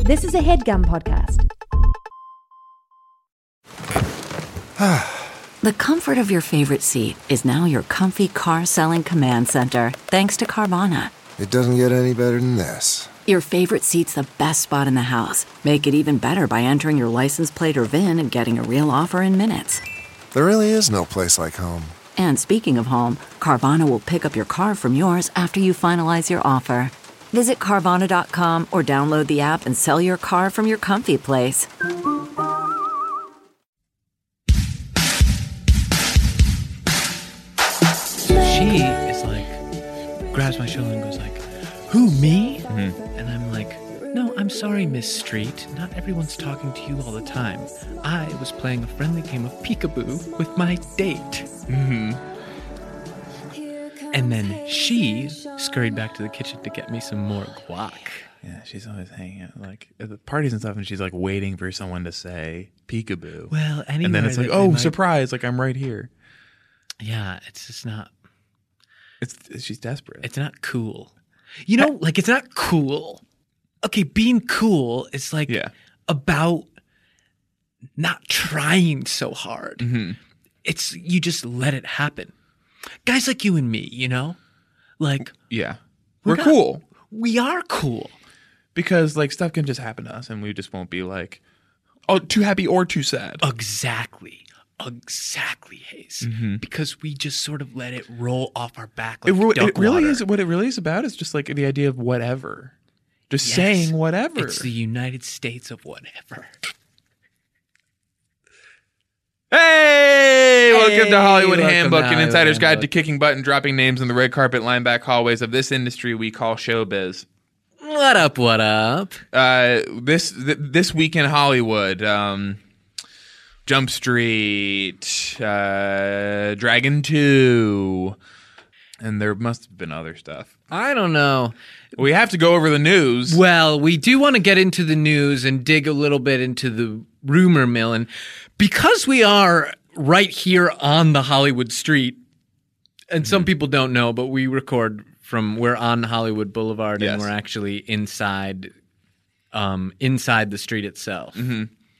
This is a HeadGum podcast. The comfort of your favorite seat is now your comfy car-selling command center, thanks to Carvana. It doesn't get any better than this. Your favorite seat's the best spot in the house. Make it even better by entering your license plate or VIN and getting a real offer in minutes. There really is no place like home. And speaking of home, Carvana will pick up your car from yours after you finalize your offer. Visit Carvana.com or download the app and sell your car from your comfy place. She is like, grabs my shoulder and goes like, "Who, me?" Mm-hmm. And I'm like, "No, I'm sorry, Miss Street. Not everyone's talking to you all the time. I was playing a friendly game of peekaboo with my date." Mm-hmm. And then she scurried back to the kitchen to get me some more guac. Yeah, she's always hanging out like at the parties and stuff, and she's like waiting for someone to say peekaboo. Well, anyway, and then it's like, "Oh, surprise! Like I'm right here." Yeah, it's just not. She's desperate. It's not cool. You know, like it's not cool. Okay, being cool is like about not trying so hard. Mm-hmm. It's you just let it happen. Guys like you and me, you know, like we're cool. We are cool because like stuff can just happen to us, and we just won't be like, oh, too happy or too sad. Exactly, Hayes. Mm-hmm. Because we just sort of let it roll off our back like it really is. What it really is about is just like the idea of whatever, just saying whatever. It's the United States of whatever. Hey, welcome to Hollywood Handbook, an insider's guide to kicking butt and dropping names in the red carpet line-back hallways of this industry we call showbiz. What up, what up? This week in Hollywood, Jump Street, Dragon 2, and there must have been other stuff. I don't know. We have to go over the news. Well, we do want to get into the news and dig a little bit into the rumor mill. And because we are right here on the Hollywood street, and some people don't know, but we record we're on Hollywood Boulevard and we're actually inside the street itself. Mm-hmm.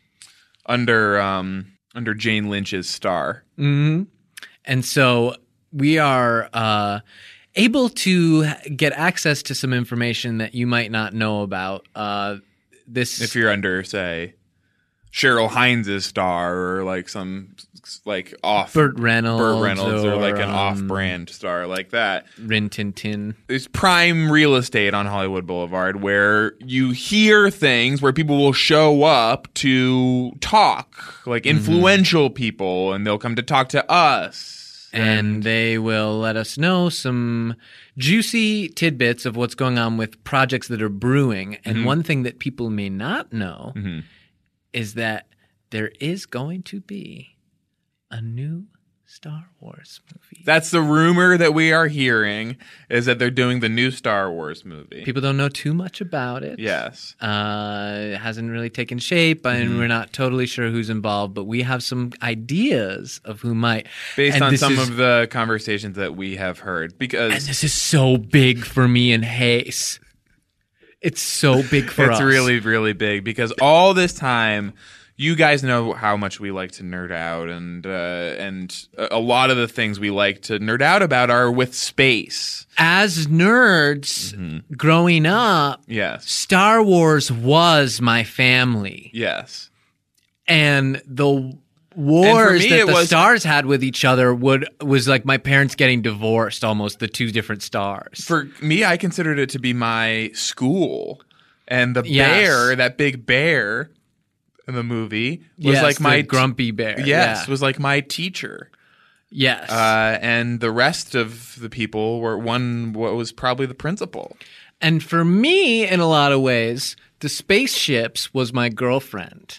Under Jane Lynch's star. Mm-hmm. And so we are able to get access to some information that you might not know about. If you're under, say, Cheryl Hines' star, or like some like off Burt Reynolds or like an off-brand star like that. Rin Tin Tin. It's prime real estate on Hollywood Boulevard where you hear things where people will show up to talk, like influential people, and they'll come to talk to us. And they will let us know some juicy tidbits of what's going on with projects that are brewing. And one thing that people may not know is that there is going to be a new Star Wars movie. That's the rumor that we are hearing, is that they're doing the new Star Wars movie. People don't know too much about it. Yes. It hasn't really taken shape, and we're not totally sure who's involved, but we have some ideas of who might. Based on some of the conversations that we have heard. And this is so big for me and Hayes. It's so big for us. It's really, really big, because all this time, you guys know how much we like to nerd out, and a lot of the things we like to nerd out about are with space. As nerds growing up, Star Wars was my family. Yes. And the wars that the stars had with each other was like my parents getting divorced, almost, the two different stars. For me, I considered it to be my school. And the bear, that big bear in the movie, was like my grumpy bear. Yes, was like my teacher. Yes. And the rest of the people what was probably the principal. And for me, in a lot of ways, the spaceships was my girlfriend.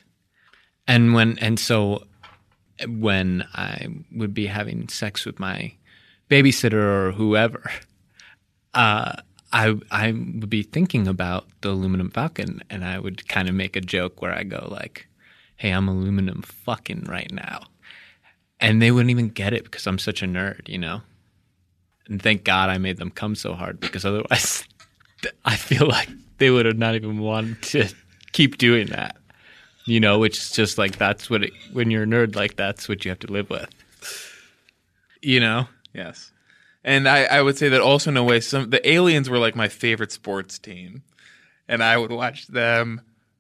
And so when I would be having sex with my babysitter or whoever, I would be thinking about the aluminum falcon, and I would kind of make a joke where I go like, "Hey, I'm aluminum fucking right now." And they wouldn't even get it because I'm such a nerd, you know? And thank God I made them come so hard, because otherwise I feel like they would have not even wanted to keep doing that. You know, which is just like that's what when you're a nerd, like that's what you have to live with. You know? Yes. And I would say that also in a way, the aliens were like my favorite sports team. And I would watch them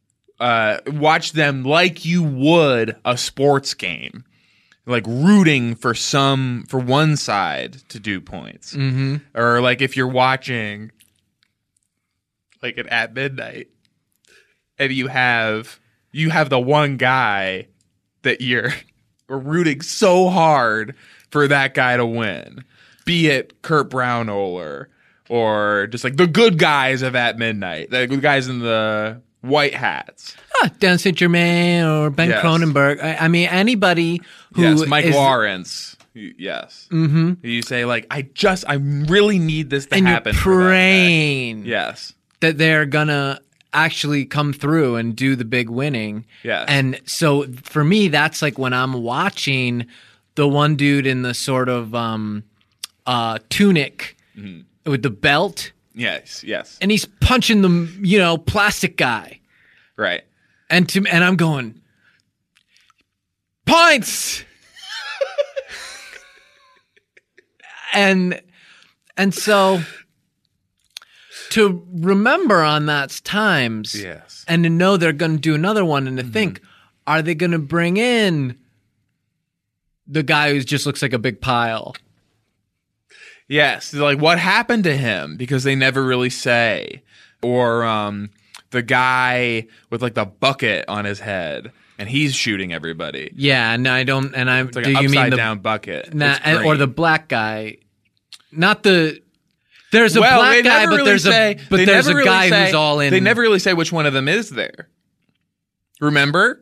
like you would a sports game. Like rooting for one side to do points. Mm-hmm. Or like if you're watching like At Midnight and you have the one guy that you're rooting so hard for that guy to win. Be it Kurt Braunohler or just like the good guys of At Midnight. The good guys in the white hats. Dan St. Germain or Ben Cronenberg. I mean, anybody who Mike Lawrence. Yes. Mm-hmm. You say like, I really need this to happen. And you're praying. Yes. That they're gonna actually come through and do the big winning. Yes. And so for me, that's like when I'm watching the one dude in the sort of tunic with the belt. Yes. And he's punching the, plastic guy. Right. And I'm going, points! and so to remember on that times, yes, and to know they're going to do another one, and to think, are they going to bring in the guy who just looks like a big pile? Yes, like what happened to him because they never really say, or the guy with like the bucket on his head and he's shooting everybody. Yeah, and I don't, and I it's like do an you mean the down bucket, or the black guy, not the. There's a black guy, but there's a guy who's all in. They never really say which one of them is there. Remember?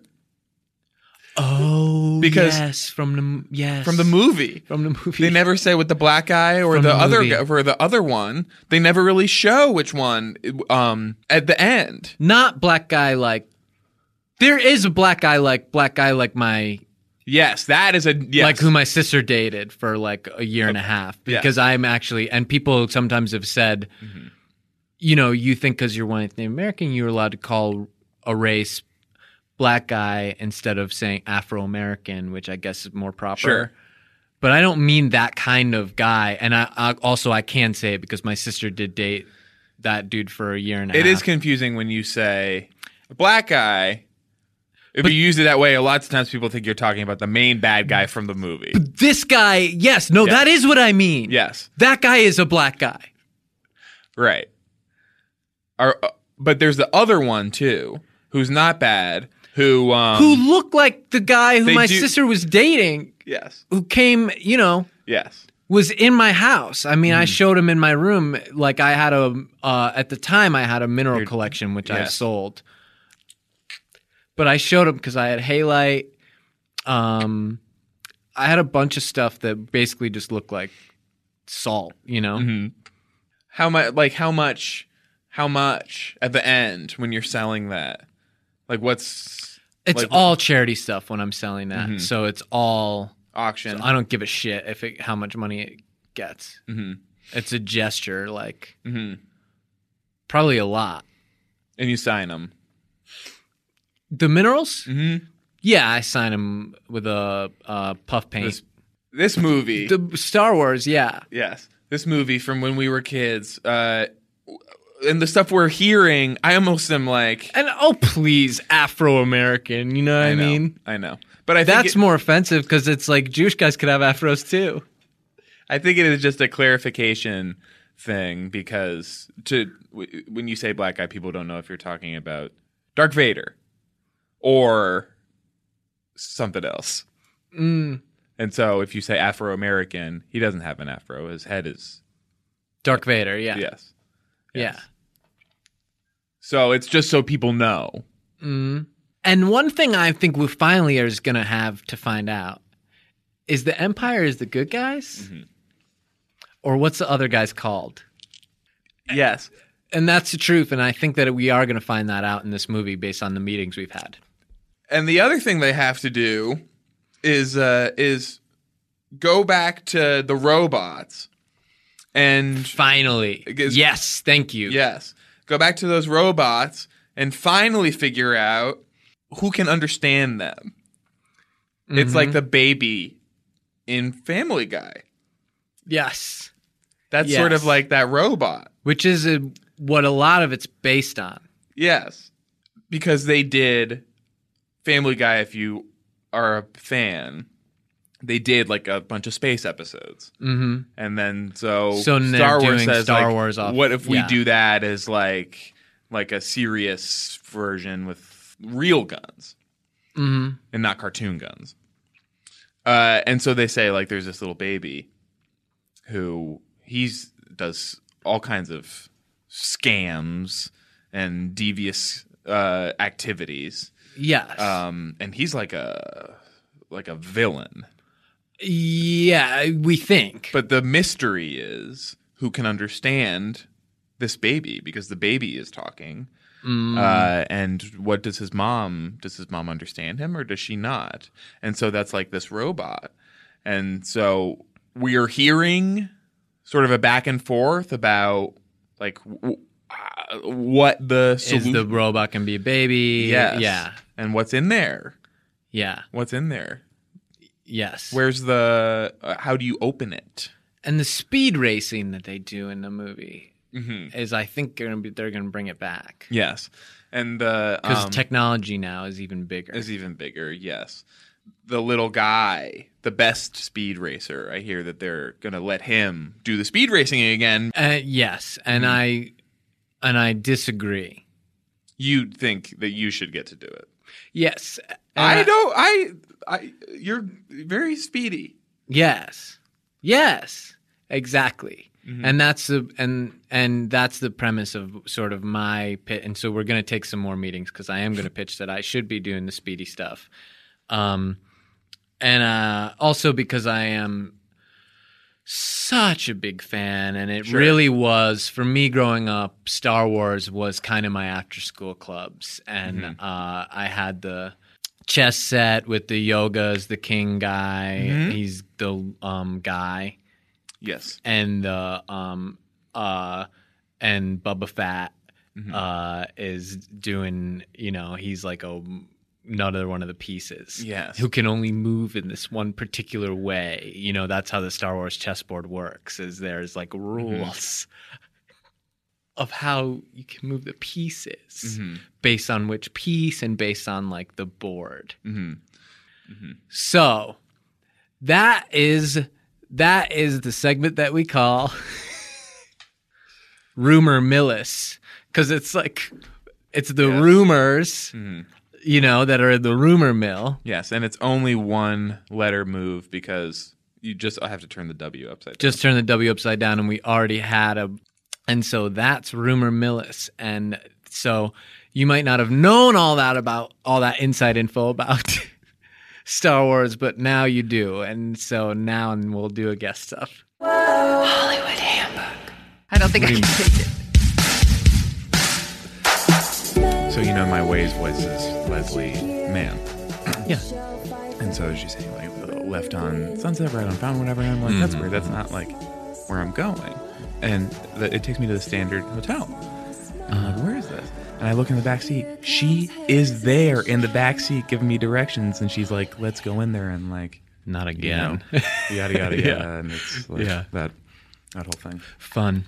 Oh, because yes, from the movie. They never say what the black guy or the other guy, or the other one. They never really show which one at the end. Not black guy like. There is a black guy like my. Yes, that is like who my sister dated for like a year and a half because I'm actually, and people sometimes have said, you think because you're white Native American, you're allowed to call a race black guy instead of saying Afro-American, which I guess is more proper. Sure. But I don't mean that kind of guy. And I can say it because my sister did date that dude for a year and a half. It is confusing when you say a black guy. If you use it that way, a lot of times people think you're talking about the main bad guy from the movie. But this guy, that is what I mean. Yes. That guy is a black guy. Right. But there's the other one, too, who's not bad, who looked like the guy who my sister was dating. Yes. Who came, Yes. was in my house. I mean, I showed him in my room. Like I had at the time, I had a mineral collection, which I sold. But I showed him because I had halite. I had a bunch of stuff that basically just looked like salt, Mm-hmm. How much at the end when you're selling that? Like what's... It's all charity stuff when I'm selling that. Mm-hmm. So it's all... auction. So I don't give a shit how much money it gets. Mm-hmm. It's a gesture, probably a lot. And you sign them. The minerals? Mm-hmm. Yeah, I sign them with a puff paint. This movie. The Star Wars, yeah. Yes. This movie from when we were kids. And the stuff we're hearing, I almost am like... And please, Afro-American, you know what I mean? I know. But I think that's more offensive because it's like Jewish guys could have afros too. I think it is just a clarification thing because when you say black guy, people don't know if you're talking about Darth Vader or something else. Mm. And so if you say Afro-American, he doesn't have an afro. His head is... Darth Vader, yeah. Yes. Yeah. So it's just so people know. Mm. And one thing I think we finally are going to have to find out is the Empire is the good guys? Mm-hmm. Or what's the other guys called? Yes. And that's the truth, and I think that we are going to find that out in this movie based on the meetings we've had. And the other thing they have to do is go back to the robots and... Finally. Yes, thank you. Yes. Go back to those robots and finally figure out who can understand them. It's like the baby in Family Guy. Yes. That's sort of like that robot. Which is what a lot of it's based on. Yes. Because they did Family Guy, if you are a fan, they did like a bunch of space episodes. Mm-hmm. And then so Star Wars says, Star Wars off. What if we do that as like a serious version with real guns and not cartoon guns? And so they say like there's this little baby who does all kinds of scams and devious activities. Yes. And he's like a villain. Yeah, we think. But the mystery is who can understand this baby, because the baby is talking. And what does his mom understand him, or does she not? And so that's like this robot. And so we are hearing sort of a back and forth about like what the solution is. The robot can be a baby. Yes. Yeah. And what's in there? Yeah. What's in there? Yes. Where's the how do you open it? And the speed racing that they do in the movie is, I think, they're going to bring it back. Yes. And the because technology now is even bigger. Yes. The little guy, the best speed racer, I hear that they're going to let him do the speed racing again. Yes, and I disagree. You think that you should get to do it? Yes. You're very speedy. Yes, exactly. And that's the premise of sort of my pitch. And so we're going to take some more meetings because I am going to pitch that I should be doing the speedy stuff. And also because I am such a big fan, and it really was, for me growing up, Star Wars was kind of my after-school clubs. And I had the chess set with the Yoda's the king guy. He's the guy. Yes. And the and Bubba Fett is doing, he's like another one of the pieces. Yes. Who can only move in this one particular way. That's how the Star Wars chessboard works, is there's like rules of how you can move the pieces based on which piece and based on like the board. So that is the segment that we call Rumor Millis, because it's the rumors, that are in the rumor mill. Yes, and it's only one letter move because you just have to turn the W upside down. Just turn the W upside down, and we already had and so that's Rumor Millis. And so you might not have known all that inside info about Star Wars, but now you do. And so now we'll do a guest stuff. Hollywood Handbook. I don't think I can take it. So my Waze voice is Leslie Mann. Yeah. And so she's saying like left on Sunset, right on Fountain, whatever. And I'm like, that's weird. That's not like where I'm going. And it takes me to the Standard Hotel. I'm like, where is this? And I look in the back seat. She is there in the back seat giving me directions, and she's like, "Let's go in there and like not again, yada yada yada." And it's like that whole thing. Fun.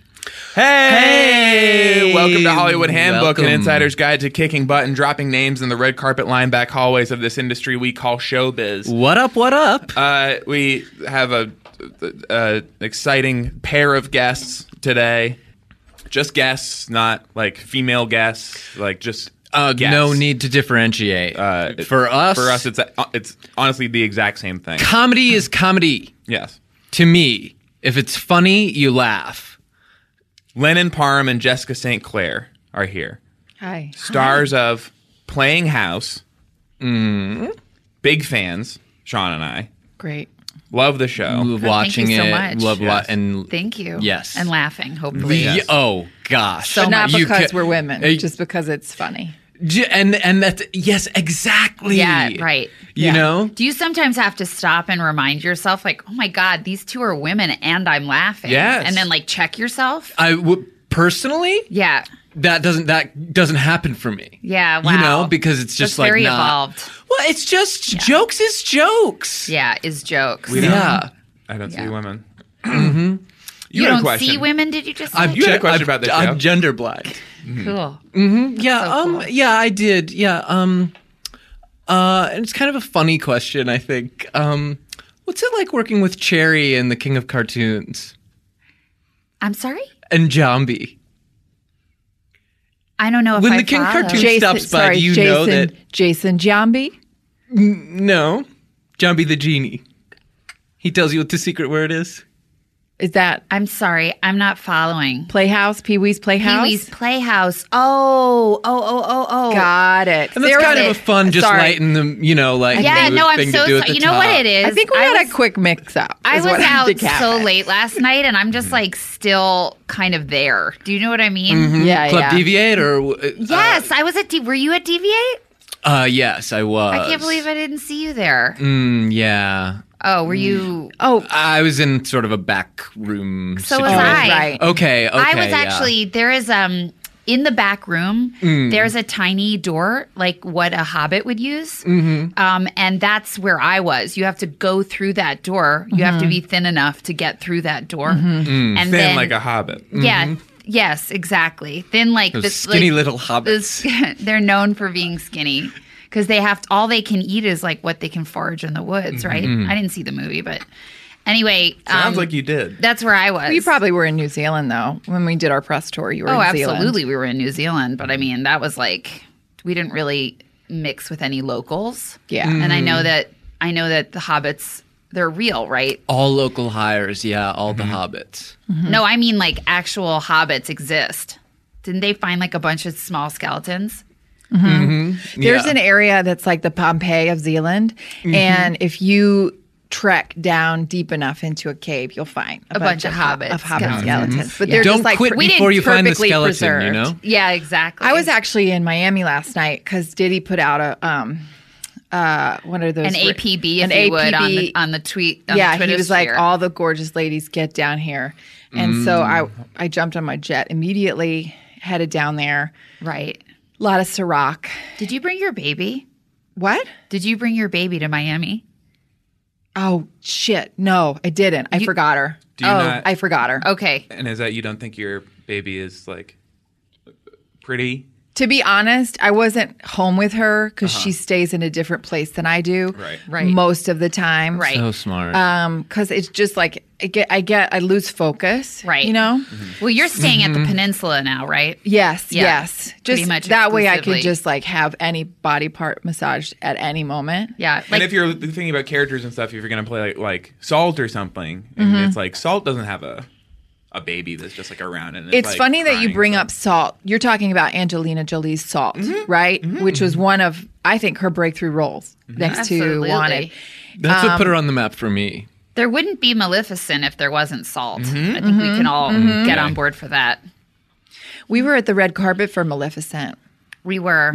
Hey! Welcome to Hollywood Handbook, an insider's guide to kicking butt and dropping names in the red carpet line back hallways of this industry we call showbiz. What up? What up? We have a exciting pair of guests today. Just guests, not like female guests, like just guests. No need to differentiate. For us, it's honestly the exact same thing. Comedy is comedy. Yes. To me, if it's funny, you laugh. Lennon Parham and Jessica St. Clair are here. Hi. Stars of Playing House. Big fans, Sean and I. Great. Love the show. Love watching thank you so it. much. Love and Thank you. Yes. And laughing, hopefully. Yes. Oh gosh. But not You because ca- we're women, just because it's funny. And that's yes, exactly. Yeah, right. You know? Do you sometimes have to stop and remind yourself, like, oh my God, these two are women and I'm laughing? Yes. And then like check yourself? personally, Yeah. that doesn't happen for me. Yeah. Wow. You know, because it's just That's like very not. evolved. Well, it's just jokes is jokes. Yeah. Is jokes. Yeah. I don't see Yeah. women. You had a don't question. see women, did you just say? You had a question about this show. I'm gender blind. Cool. Yeah, So cool. yeah, I did. Yeah, and it's kind of a funny question, I think. What's it like working with Cherry and the King of Cartoons I'm sorry? and Jambi? I don't know if When I the King of follow. Cartoons stops by, do you know that? Jason Jambi? No, Jambi the genie. He tells you what the secret word is. Is that I'm sorry. I'm not following. Playhouse? Pee-wee's Playhouse? Pee-wee's Playhouse. Oh. Got it. And that's kind of a fun, just Sorry. lighten the, you know, like Yeah, smooth no, I'm thing so to do at sorry. the You know what top. it is? I think we had a quick mix-up. I is was what I out think so happened. late last night, and I'm just like still kind of there. Do you know what I mean? Yeah, Club yeah. Deviate or Yes, I was at. Were you at Deviate? yes, I was. I can't believe I didn't see you there. Yeah, Oh, were you? Oh, I was in sort of a back room. So was situation. I. right. Okay, I was yeah. actually there is in the back room. There's a tiny door like what a hobbit would use, and that's where I was. You have to go through that door. You have to be thin enough to get through that door, and Thin then like a hobbit. yeah, yes, exactly. Thin like Those this skinny like, little hobbits. they're known for being skinny because they have all they can eat is like what they can forage in the woods, right? I didn't see the movie, but anyway, Sounds like you did. that's where I was. you probably were in New Zealand, though. When we did our press tour, you were Oh, in New Zealand. absolutely. We were in New Zealand, but I mean, that was like we didn't really mix with any locals. Yeah. And I know that the hobbits they're real, right? All local hires, yeah, all the hobbits. No, I mean like actual hobbits exist. Didn't they find like a bunch of small skeletons? There's Yeah. an area that's like the Pompeii of Zealand, and if you trek down deep enough into a cave, you'll find a bunch of hobbits of hobbit skeletons. skeletons. But they're Don't just like quit we before didn't you find the perfectly skeleton, you preserved. know? Yeah, exactly. I was actually in Miami last night because Diddy put out a one of those an APB, an if you would, APB. on the tweet. On Yeah, the Twitter he was like, sphere. all the gorgeous ladies get down here. And so I jumped on my jet immediately, headed down there. right. A lot of Ciroc. Did you bring your baby? What? Did you bring your baby to Miami? Oh, shit. No, I didn't. I forgot her. Do you not? I forgot her. Okay. And is that you don't think your baby is like pretty? To be honest, I wasn't home with her because she stays in a different place than I do. Right. Most of the time. Right. So smart. Because it's just like I lose focus. Right. You know? Well, you're staying at the peninsula now, right? Yes. Yeah, Yes. pretty Just much that way I could exclusively. just like have any body part massaged at any moment. Yeah. And Like, if you're thinking about characters and stuff, if you're going to play like Salt or something, and it's like Salt doesn't have a baby that's just like around. And It's like funny that you crying, bring so- up Salt. You're talking about Angelina Jolie's Salt, right? Which was one of, I think, her breakthrough roles next Absolutely. to Wanted. That's what put her on the map for me. there wouldn't be Maleficent if there wasn't salt. I think we can all get on board for that. We were at the red carpet for Maleficent. We were.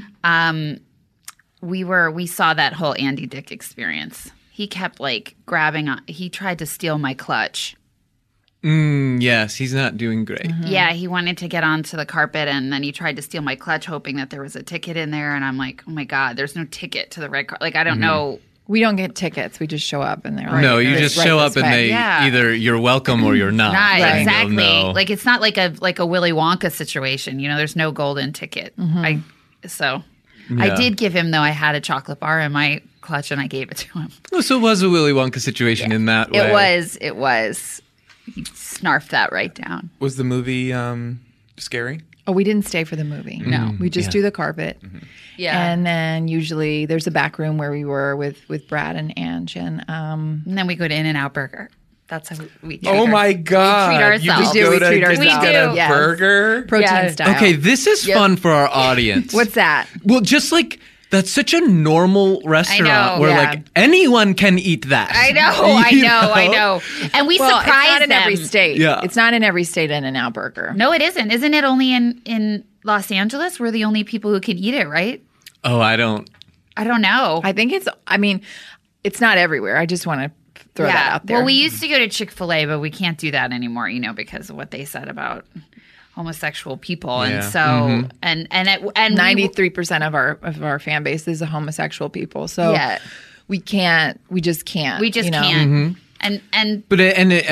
We saw that whole Andy Dick experience. He kept like grabbing on. He tried to steal my clutch. Yes, he's not doing great. Yeah, he wanted to get onto the carpet and then he tried to steal my clutch, hoping that there was a ticket in there. And I'm like, oh my God, there's no ticket to the red carpet. Like, I don't know. We don't get tickets. We just show up and they're like, No, you "This just right show this up and way." they Yeah. either you're welcome or you're not. Right, And exactly. they'll know. Like, it's not like a Willy Wonka situation. You know, there's no golden ticket. I did give him, though, I had a chocolate bar in my clutch and I gave it to him. Oh, so it was a Willy Wonka situation in that way. It was. He snarfed that right down. Was the movie scary? Oh, we didn't stay for the movie. No. We just do the carpet. Yeah. And then usually there's a back room where we were with Brad and Ange. And And then we go to In-N-Out Burger. That's how we treat Oh my God! treat ourselves. We do, we go to treat get ourselves. a We do. Yes. burger. protein Yeah. style. Okay, this is fun for our audience. What's that? Well, just like that's such a normal restaurant know. where Yeah. like anyone can eat that. I know, You I know. And we Well, it's surprised not in them. every state. Yeah. It's not in every state In-N-Out Burger. No, it isn't. Isn't it only in Los Angeles? We're the only people who can eat it, right? Oh, I don't. I don't know. I think it's not everywhere. I just want to throw that out there. Well, we used to go to Chick-fil-A, but we can't do that anymore, because of what they said about homosexual people, and Yeah. so and 93% of our fan base is a homosexual people. So Yeah. we just can't. we just you know? can't. And But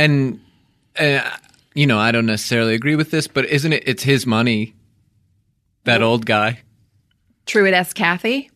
you know, I don't necessarily agree with this, but isn't it? It's his money. That old guy. Truett S. Kathy.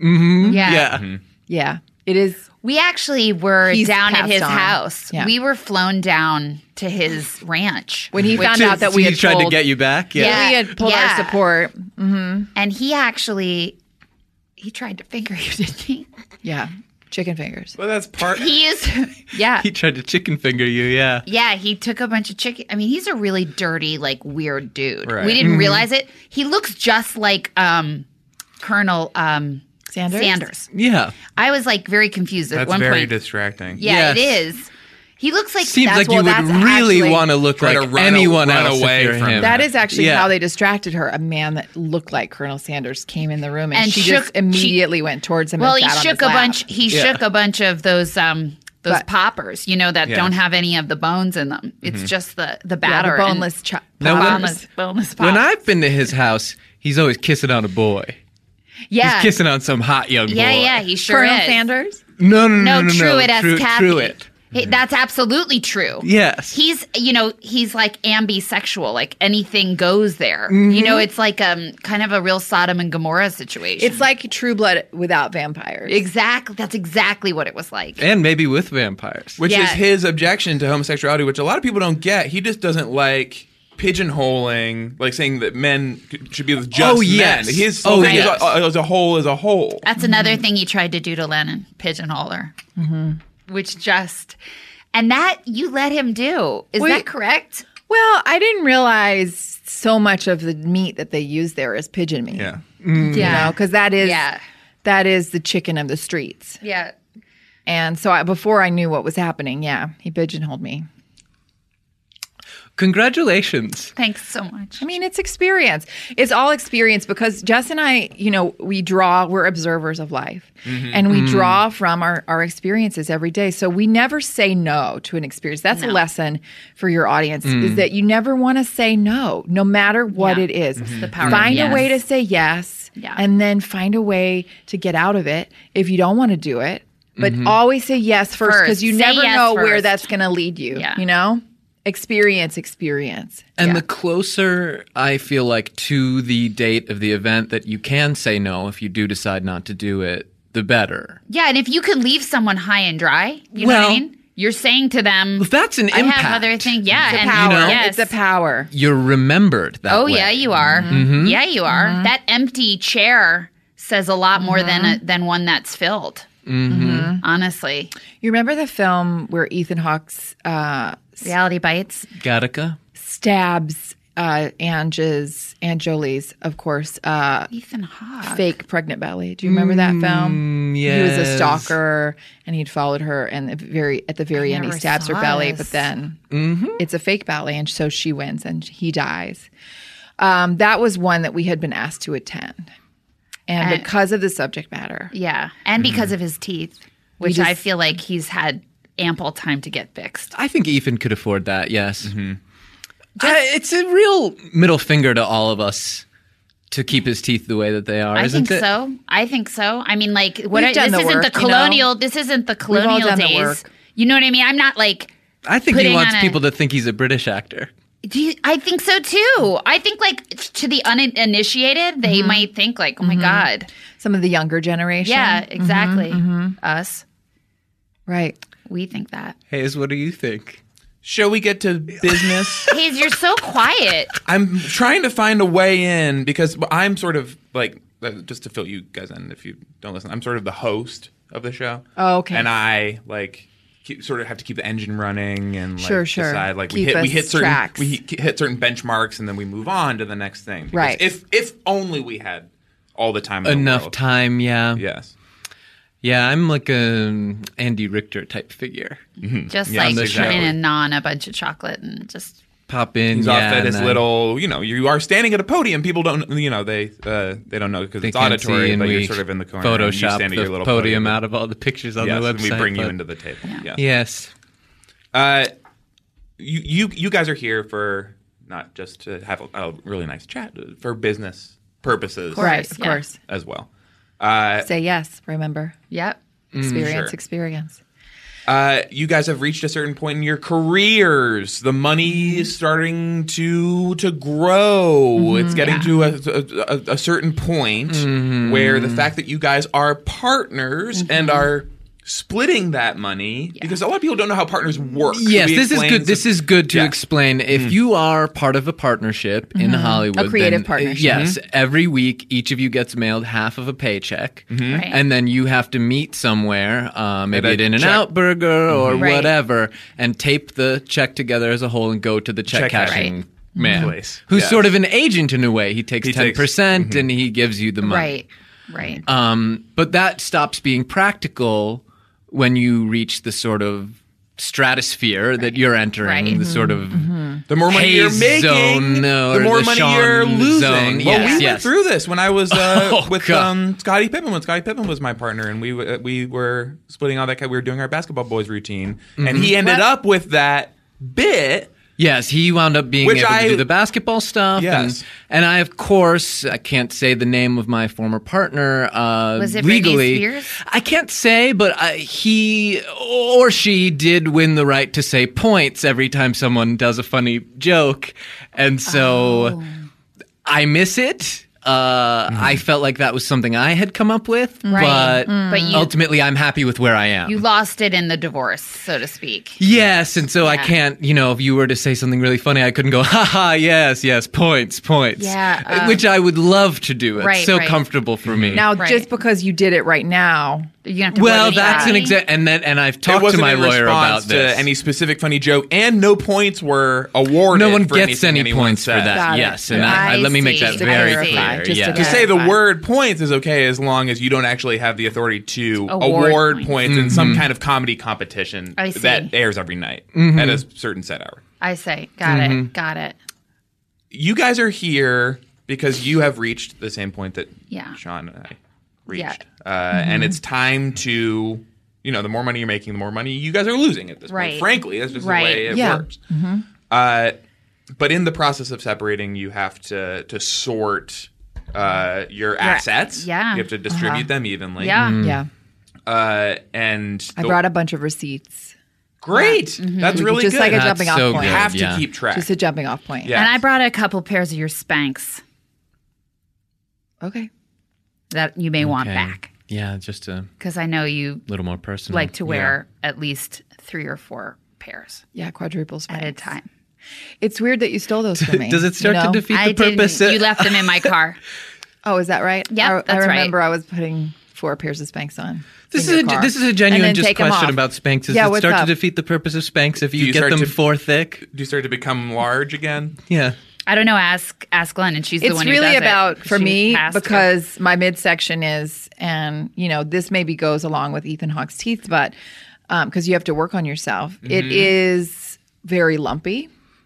Yeah. Yeah, it is. We actually were He's down at passed his on. house. Yeah. We were flown down to his ranch. When he which found is- out that So we he had tried to pulled, get you back. Yeah. Yeah. we had pulled our support. and he actually tried to finger you, didn't he? Yeah, chicken fingers. Well, that's part. He is, yeah. He tried to chicken finger you. Yeah. Yeah, he took a bunch of chicken. I mean, he's a really dirty, like weird dude. Right. We didn't realize it. He looks just like Colonel Sanders? Yeah. I was like very confused at That's one very point. distracting. Yeah, Yes. it is. He looks like Seems like you would that's really actually- want to look Try like to run anyone run else away if you're from him. That is actually Yeah. how they distracted her. A man that looked like Colonel Sanders came in the room, and, And she shook- just immediately went towards him. Well, and he sat on shook his a lap. bunch. He shook a bunch of those But- poppers, you know, that Yeah. don't have any of the bones in them. It's just the Yeah, batter, the and- boneless chop. Now, when- boneless pops. When I've been to his house, he's always kissing on a boy. yeah, He's kissing on some hot young boy. yeah, he sure Colonel is. Sanders. No, Truett as Kathy. Truett. Hey, that's absolutely true. Yes. He's, he's like ambisexual, like anything goes there. Mm-hmm. You know, it's like kind of a real Sodom and Gomorrah situation. It's like True Blood without vampires. exactly, that's exactly what it was like. And maybe with vampires. Which Yeah. is his objection to homosexuality, which a lot of people don't get. He just doesn't like pigeonholing, like saying that men should be with just Oh, yes. men. His Oh, thing yes. as a whole is a whole. That's another thing he tried to do to Lennon, pigeonhole her. Which just, and that you let him do. Is Wait. that correct? Well, I didn't realize so much of the meat that they use there is pigeon meat. Yeah. You know, because that is Yeah. that is the chicken of the streets. Yeah. And so before I knew what was happening, he pigeonholed me. Congratulations. Thanks so much. I mean, it's experience. It's all experience because Jess and I, we're observers of life and we draw from our experiences every day. So we never say no to an experience. That's a lesson for your audience is that you never want to say no matter what Yeah. it is. the power of Find yes. a way to say yes Yeah. and then find a way to get out of it if you don't want to do it. But always say yes first because you Say never yes know where first. that's going to lead you, Yeah. you know? Experience. And Yeah. the closer I feel like to the date of the event that you can say no if you do decide not to do it, the better. Yeah, and if you can leave someone high and dry, you know what I Well- mean? You're saying to them, Well, that's an I impact. have other things. Yeah, It's a and power. yes. It's a power. You're remembered that Oh way. yeah, you are. Yeah, you are. That empty chair says a lot more than one that's filled. Honestly, You remember the film where Ethan Hawke's Reality Bites. Gattaca? stabs Anne Jolie's, of course, Ethan Hawke. fake pregnant belly? Do you remember that film? Yeah. He was a stalker, and he'd followed her, and at the very end, he never stabs her saw belly. this. But then it's a fake belly, and so she wins, and he dies. That was one that we had been asked to attend, and And- because of the subject matter, Yeah, and because of his teeth, which just- I feel like he's had ample time to get fixed. I think Ethan could afford that, yes. It's a real middle finger to all of us to keep his teeth the way that they are, I isn't think it? so. I think so. I mean, like, what? We've done This the isn't work, the you know? colonial. This isn't the all colonial done the days. work. You know what I mean? I'm not like. I think he putting wants on a- people to think he's a British actor. I think so too. I think like to the uninitiated, they might think like, "Oh my god." some of the younger generation, Yeah, exactly. Us, right. we think that. Hayes, what do you think? Shall we get to business? Hayes, you're so quiet. I'm trying to find a way in because I'm sort of like, just to fill you guys in if you don't listen, I'm sort of the host of the show. Oh, okay. And I sort of have to keep the engine running and like Sure. decide like Keep we us hit certain tracks. hit certain benchmarks and then we move on to the next thing. Because Right. If only we had all the time in the Enough world. time, yeah. Yes. Yeah, I'm like a Andy Richter type figure. Just Yeah, like that's trying exactly. to gnaw a bunch of chocolate and just. Pop in, He's yeah, off at and his then little, you are standing at a podium. People don't, they don't know because they it's can't auditory, see, and but we you're sort of in the corner. and you Photoshop stand at your the little podium out of all the pictures on Yes, the and website. we bring you but- into the table. Yeah. Yes. You guys are here for not just to have a really nice chat, for business purposes Right, of yeah. course. as well. Say yes, remember. Yep. Experience, Sure. experience. You guys have reached a certain point in your careers. The money is starting to grow. It's getting to a certain point where the fact that you guys are partners and are splitting that money, because a lot of people don't know how partners work. Yes, Could we this is explain good. This is good to Yeah. explain. If you are part of a partnership in Hollywood, A creative then, partnership. yes, every week each of you gets mailed half of a paycheck, Right. and then you have to meet somewhere, maybe At at a In-N-Out Burger or Right. whatever, and tape the check together as a whole and go to the check Check cashing Right. man, Place. who's Yes. sort of an agent in a way. He takes He 10% takes- and he gives you the money. Right. But that stops being practical when you reach the sort of stratosphere that you're entering, Right. the sort of The more money you're haze making, zone, the or more the money Sean you're losing. zone. Well, Yes, we went yes. through this when I was with God. Scottie Pippen. When Scottie Pippen was my partner, and we were splitting all that. We were doing our Basketball Boys routine, and he ended up with that bit. Yes, he wound up being Which able I- to do the basketball stuff. Yes. And I, of course, I can't say the name of my former partner Was it Britney legally. Spears? I can't say, but he or she did win the right to say points every time someone does a funny joke. And so I miss it. I felt like that was something I had come up with, Right. but, But you- ultimately I'm happy with where I am. You lost it in the divorce, so to speak. Yes, and so I Yeah. can't, if you were to say something really funny, I couldn't go, haha, yes, points. Yeah, Which I would love to do. It's Right, so right. comfortable for me. Now, Right. just because you did it right now, You have to well, work that's an that. example. And I've It talked to wasn't my in lawyer about response this. to any specific funny joke, and no points were awarded. No one for gets anything any anyone points for said. that. Got it. Yes, and I let me make see. that Just to very clarify, clear. just to Yes. To clarify. say the word points is okay as long as you don't actually have the authority to Award award points in Mm-hmm. some kind of comedy competition I see. that airs every night Mm-hmm. at a certain set hour. I say, got it. You guys are here because you have reached the same point that Yeah. Sean and I reached. Yeah. And it's time to, the more money you're making, the more money you guys are losing at this point. Right. Frankly, that's just Right. the way it Yeah. works. But in the process of separating, you have to sort your assets. yeah. You have to distribute them evenly. Yeah. yeah. And I brought a bunch of receipts. great. That's really Just good. like a That's jumping off so point. You good. have to Yeah. keep track. Just a jumping off point. Yeah. And I brought a couple pairs of your Spanx Okay. that you may want Okay. back Yeah, just a because I know you little more personal. like to wear at least 3 or 4 pairs Yeah, quadruple at spanks. a time. It's weird that you stole those from me. Does it start you know? to defeat I the purpose? didn't. You left them in my car. Oh, is that right? Yep, I that's right. remember I was putting 4 pairs of Spanx on. This in is your car. this is a And genuine then just take 'em question off. about Spanx. Does Yeah, it what's start up? to defeat the purpose of Spanx if Do you you get start them to- 4 thick? Do you start to become large again? Yeah. I don't know. Ask Glenn, and she's the It's one who really does it. about for She me passed her. because my midsection is, and this maybe goes along with Ethan Hawke's teeth, but because you have to work on yourself, it is very lumpy.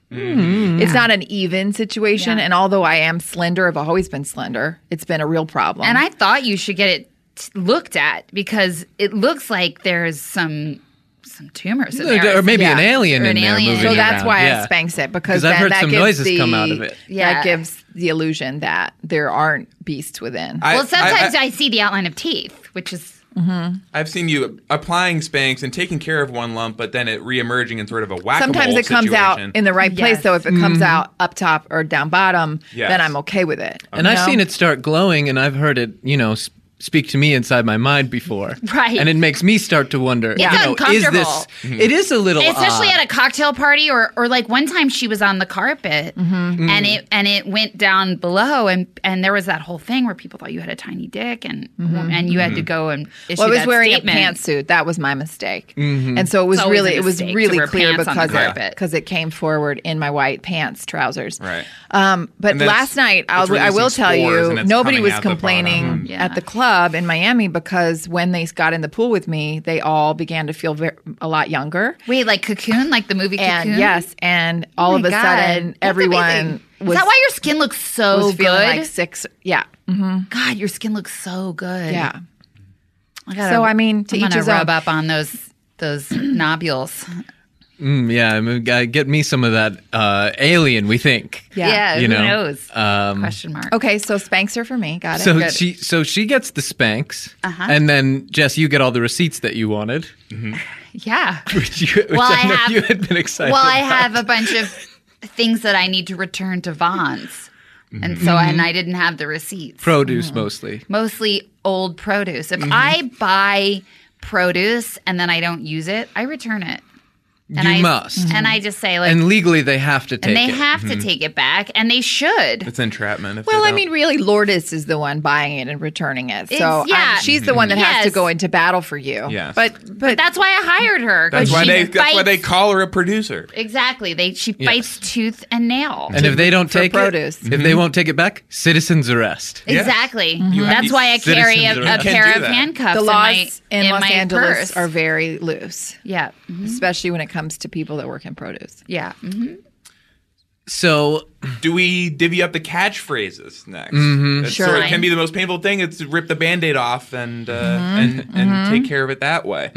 It's not an even situation, Yeah. and although I am slender, I've always been slender. It's been a real problem. And I thought you should get it looked at because it looks like there's some tumors in there. Or maybe Yeah. an alien Or in an there alien. moving so So that's around. why Yeah. I Spanx it, 'Cause because I've then heard that some gives noises come out of it. Yeah. That gives the illusion that there aren't beasts within. Well, sometimes I see the outline of teeth, which is I've seen you applying Spanx and taking care of one lump, but then it reemerging in sort of a whack-a-mole Sometimes it comes out situation. in the right place. Yes. So if it comes out up top or down bottom, Yes. then I'm okay with it. And I've seen it start glowing, and I've heard it, speak to me inside my mind before. Right. And it makes me start to wonder, It's is this? uncomfortable. It is a little especially odd. at a cocktail party or like one time she was on the carpet and it went down below and there was that whole thing where people thought you had a tiny dick and you had to go and issue Well, I was that wearing statement. a pantsuit. That was my mistake, and so it was It's always a really mistake to really wear clear pants on the because carpet. because it came forward in my white pants trousers. Right. But And then last night, it's I will releasing tell spores you, and it's nobody coming was out the complaining bottom. Yeah. at the club in Miami because when they got in the pool with me, they all began to feel a lot younger. Wait, like Cocoon, like the movie Cocoon? And yes, and all Oh of my a God. sudden, That's everyone amazing. was Is that why your skin looks so was feeling good? like 6. Yeah, God, your skin looks so good. yeah. I gotta, So, I mean, to I'm each gonna his own. rub up on those nobules. Yeah, I mean, get me some of that alien. We think. Yeah. You who know, knows? Question mark. Okay, so Spanx are for me. Got it. So Good. she gets the Spanx, and then Jess, you get all the receipts that you wanted, Yeah. which Well, I know I have- you had been excited. Well, I about. have a bunch of things that I need to return to Vons. And so, and I didn't have the receipts. produce mostly. Mostly old produce. If I buy produce and then I don't use it, I return it. And You I must. And I just say, like, And legally, they have to take and they it. have to take it back, and they should. It's entrapment. If Well, they I don't. mean, really, Lourdes is the one buying it and returning it. So yeah. she's the one that has to Yes. go into battle for you. Yes. But That's why I hired her. 'cause that's why she they bites- call her a producer. Exactly. She bites tooth and nail. And if they don't for take produce. it, if they won't take it back, citizens arrest. Yes. Exactly. have That's these why I carry a citizens can pair do of that. handcuffs the laws in Los my Angeles purse. are very loose, Yeah. especially when it comes to people that work in produce. Yeah. So Do we divvy up the catchphrases next? That's Sure. sort of can be the most painful thing. It's to rip the Band-Aid off and and take care of it that way.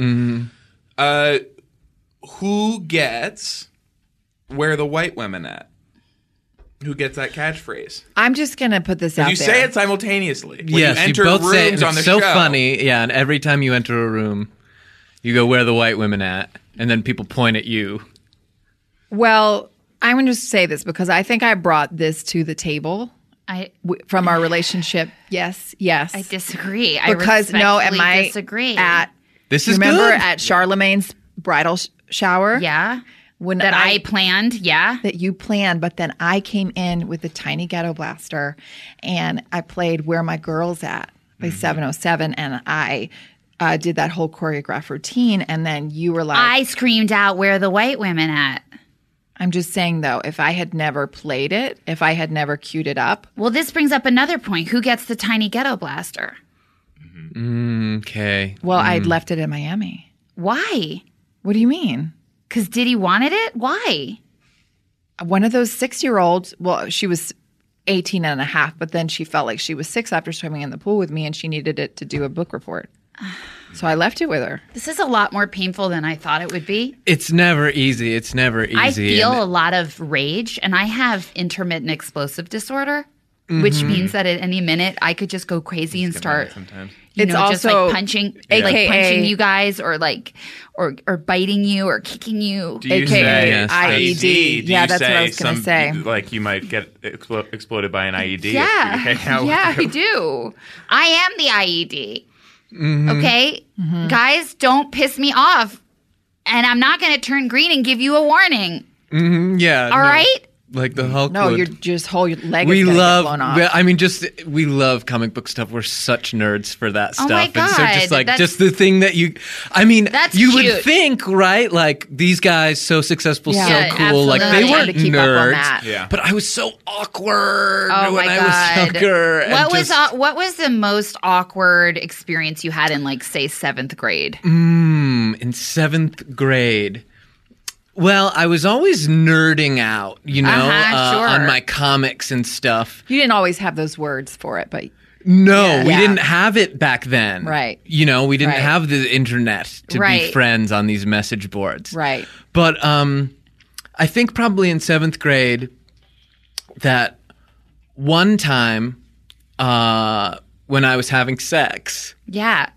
Who gets where the white women at? Who gets that catchphrase? I'm just gonna put this out You there. say it simultaneously. When yes, you enter both rooms say it, and on the it's so show. funny. Yeah, and every time you enter a room, you go, "Where are the white women at?" And then people point at you. Well, I'm going to say this because I think I brought this to the table I from our relationship. Yes. I disagree. I Because no, at respectfully my disagree. at This you is remember good. at Charlemagne's bridal shower? yeah. When That I planned. Yeah. that you planned, but then I came in with a tiny ghetto blaster and I played Where My Girl's At by 707 and I did that whole choreographed routine and then you were like, I screamed out, "Where are the white women at?" I'm just saying though, if I had never played it, if I had never queued it up, Well, this brings up another point. Who gets the tiny ghetto blaster? Okay. well, I'd left it in Miami. Why? What do you mean? Because Diddy wanted it? Why? One of those 6-year-olds, well, she was 18 and a half, but then she felt like she was 6 after swimming in the pool with me and she needed it to do a book report. So I left it with her. This is a lot more painful than I thought it would be. It's never easy. It's never easy. I feel And- a lot of rage, and I have intermittent explosive disorder, which means that at any minute I could just go crazy and start, sometimes. you It's know, just also like punching, AKA like punching you guys, or like, or biting you, or kicking you. Do you AKA say Yes, IED. Do Yeah, you that's what I was going to say. Like you might get exploded by an IED. Yeah, if you hang out with yeah, them. I do. I am the IED. Okay, guys, don't piss me off, and I'm not going to turn green and give you a warning. Yeah. All right. Like the Hulk. No, would. your just whole leg We is gonna love. get blown off. I mean, we love comic book stuff. We're such nerds for that Oh stuff. my And so God, just like that's- just the thing that you. I mean, That's you would cute. think, right? Like these guys, so successful, Yeah. so Yeah, cool. Like they absolutely. weren't Trying to keep up on nerds. that. Yeah. But I was so awkward Oh when my I god! was younger. and What was the most awkward experience you had in, like, say, 7th grade? in 7th grade? Well, I was always nerding out, you know, Sure. on my comics and stuff. You didn't always have those words for it, but No, we Yeah. didn't have it back then. Right. You know, we didn't Right. have the internet to be Right. friends on these message boards. right. But I think probably in 7th grade that one time when I was having sex, Yeah.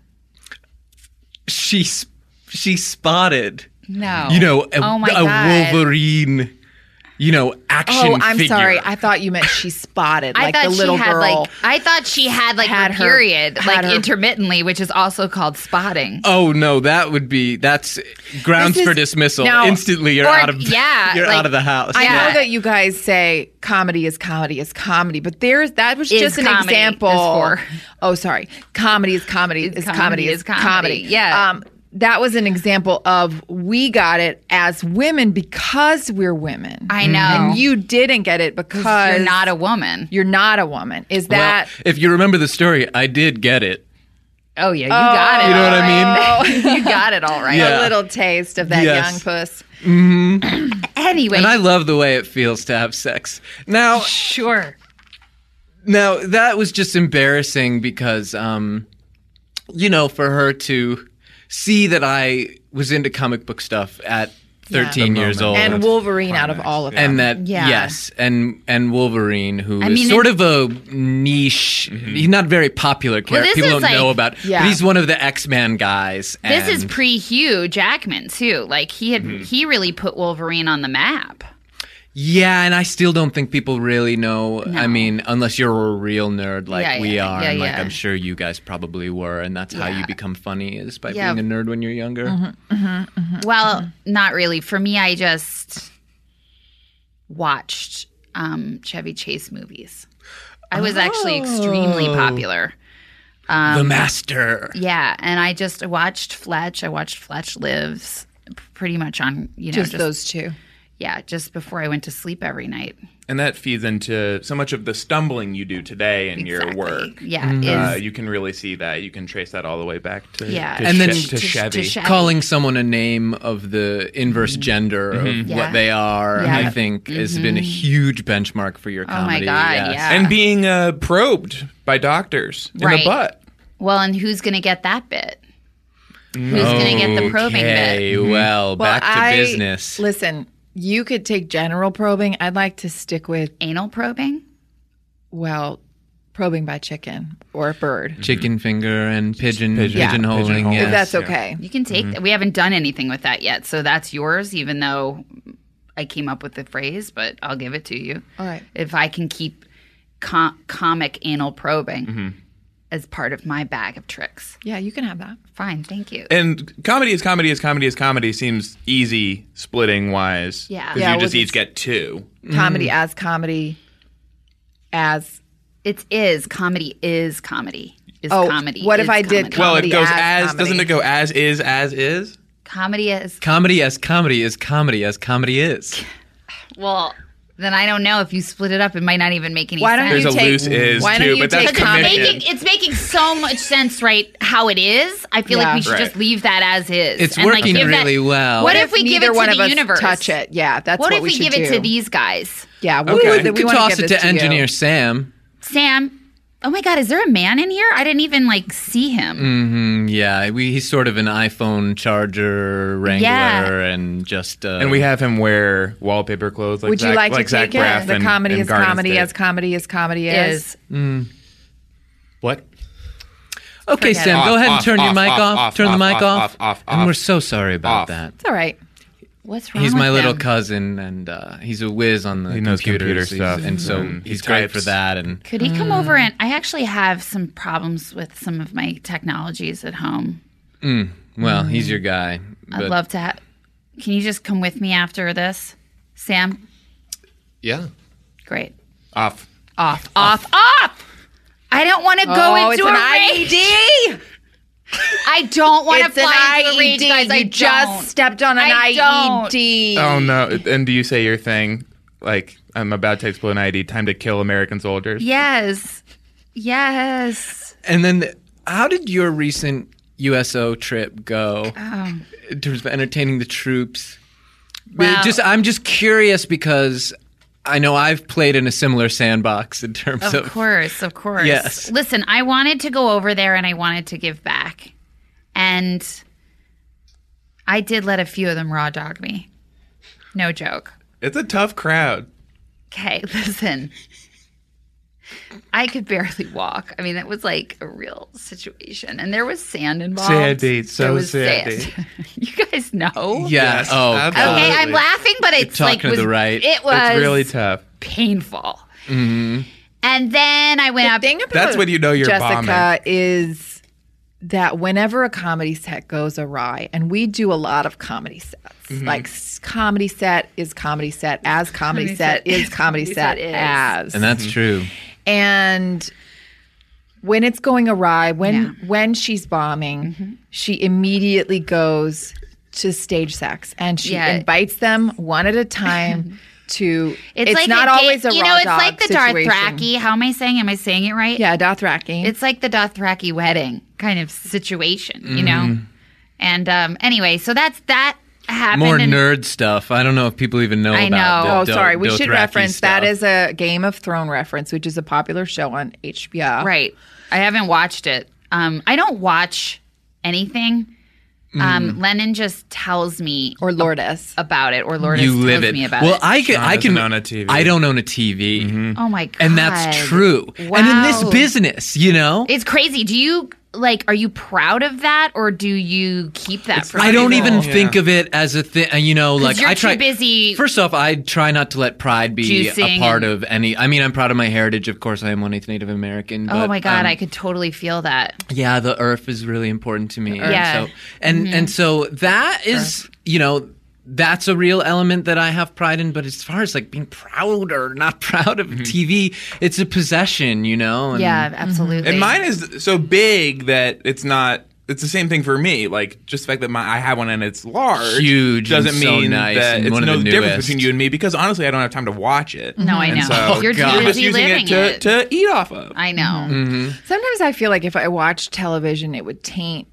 she spotted, No. you know, Oh my a God. Wolverine, you know, action Oh, I'm figure. sorry. I thought you meant she spotted, I like thought the little she had girl. I thought she had like had her her- period, had like her- intermittently, which is also called spotting. Oh no, that's grounds This for is- dismissal. now- Instantly, you're Or- out of yeah, you're like- out of the house. I Yeah. know that you guys say comedy is comedy is comedy, but that was Is just an comedy, example. is for. Oh, sorry. Comedy is comedy is comedy is comedy. Yeah. That was an example of we got it as women because we're women. I know. And you didn't get it because You're not a woman. You're not a woman. Is Well, that if you remember the story, I did get it. Oh yeah, you got it. You know what I all mean? right. You got it all right. Yeah. a little taste of that Yes. young puss? Anyway, And I love the way it feels to have sex. Now, sure. that was just embarrassing because, you know, for her to see that I was into comic book stuff at 13 years old. And Wolverine out of all of them. And that, Yeah. yes, and Wolverine, who is mean, sort of a niche, he's not a very popular character. this People is don't know like- about, Yeah. but he's one of the X-Men guys. This is and- pre-Hugh Jackman too. Like he really put Wolverine on the map. Yeah, and I still don't think people really know. I mean, unless you're a real nerd like Yeah, we yeah, are, yeah, and like yeah. I'm sure you guys probably were, and that's how you Yeah. become funny is by Yeah. being a nerd when you're younger. Well, not really. For me, I just watched Chevy Chase movies. I was actually extremely popular. The Master. Yeah, and I just watched Fletch. I watched Fletch Lives pretty much on, just those two. Yeah, just before I went to sleep every night. And that feeds into so much of the stumbling you do today in your Exactly. work. Yeah, You can really see that. You can trace that all the way back to, Yeah. to, And then to Chevy. Calling someone a name of the inverse gender of Yeah. what they are, Yeah. I think, has been a huge benchmark for your Oh my comedy. God, yes. yeah. And being probed by doctors in the Right. butt. Well, and who's going to get that bit? Who's going to get the probing Okay, bit? well, back to business. Listen, you could take general probing. I'd like to stick with, Anal probing? well, probing by chicken or bird. Chicken finger and pigeonholing. Pigeonholing. Yes. If that's Yeah. okay. You can take that. We haven't done anything with that yet, so that's yours, even though I came up with the phrase, but I'll give it to you. All right. If I can keep comic anal probing as part of my bag of tricks. Yeah, you can have that. Fine, thank you. And comedy is comedy is comedy is comedy seems easy splitting wise. Yeah. Because Yeah, you just well, each get two. Comedy as comedy as. It is comedy is comedy. Is Oh, comedy. what if is I did comedy. Well, it Comedy goes as as, comedy. doesn't it go as is? Comedy is Comedy as comedy is comedy as comedy is. well. Then I don't know if you split it up, it might not even make any Why don't sense. There's you a take? loose is why don't too, you but that's take Because comedy? it's making so much sense, right? How it is. I feel Yeah. like we should Right. just leave that as is. It's and, like, working give that- really well. What if we give neither it to one the of us universe? touch it? Yeah, that's What what if we we should give it do. to these guys? Yeah, we, Okay. we We could wanna toss give it this to you. engineer Sam. Sam. Oh my God, is there a man in here? I didn't even see him. Yeah, he's sort of an iPhone charger wrangler Yeah. and just. And we have him wear wallpaper clothes like Would you Zach, like to Zach take Braff it? The and- comedy and is Garden comedy State. as comedy is comedy is. What? Okay, Forget Sam, it. go ahead and Off, turn your off, mic off, off. off, Turn the off, mic off, off. off, And off. we're so sorry about Off. that. It's all right. What's wrong He's with my little them? cousin, and he's a whiz on the He knows computers, computer stuff, and so and he he's great for types. that. And Could he come over and I actually have some problems with some of my technologies at home. well, he's your guy. I'd but- love to. Can you just come with me after this, Sam? Yeah. Great. Off. Off. I don't want to go Oh, into it's an a rage. IED. I don't want to It's an fly into a rage, IED. guys. I You just don't. stepped on an I don't. IED. Oh no! And do you say your thing like I'm about to explode an ID? Time to kill American soldiers. Yes. Yes. And then, how did your recent USO trip go in terms of entertaining the troops? Well- I'm just curious because I know I've played in a similar sandbox in terms Of course. Yes. Listen, I wanted to go over there and I wanted to give back. And I did let a few of them raw dog me. No joke. It's a tough crowd. Okay, listen. I could barely walk. I mean, it was like a real situation. And there was sand involved. Sandy, so There was sandy. sand. You guys know? Yeah. Yes, Oh, absolutely. Okay, I'm laughing, but it's talking like to was, the right. It was It's really tough. painful. And then I went The up. thing about That's when you know you're Jessica bombing. is that whenever a comedy set goes awry, and we do a lot of comedy sets, like comedy set is comedy set as comedy set is comedy set is. as, and that's true. and when it's going awry, Yeah. when she's bombing, she immediately goes to stage sex and she Yeah. invites them one at a time. To It's like not a always a you raw know, it's dog like the situation. Dothraki. How am I saying? Am I saying it right? Yeah, Dothraki. It's like the Dothraki wedding kind of situation, you know? And anyway, so that happened. More and nerd stuff. I don't know if people even know I about know. Oh, sorry. We should Dothraki reference stuff. that is a Game of Thrones reference, which is a popular show on HBO. Right. I haven't watched it. I don't watch anything Lennon just tells me Or Lourdes. about it, or Lourdes You live tells it. me about Well, it. I Sean doesn't own a TV. I don't own a TV. Oh my God. And that's true. Wow. And in this business, It's crazy. Do you are you proud of that, or do you keep that for I don't yourself? even think of it as a thing. Like you're I try. too busy First off, I try not to let pride be juicing a part and- of any. I mean, I'm proud of my heritage. Of course, I am 1/8 Native American. Oh But, my God, I could totally feel that. yeah, the earth is really important to me. Yeah. And so that is, that's a real element that I have pride in. But as far as like being proud or not proud of TV, it's a possession, and- Yeah, absolutely. And mine is so big that it's not. It's the same thing for me. Like just the fact that I have one and it's large, Huge and doesn't so mean nice that and it's one of no the difference newest. between you and me. Because honestly, I don't have time to watch it. No, I And know. so You're too God. I'm just busy using living it to eat off of. I know. Mm-hmm. Sometimes I feel like if I watch television, it would taint,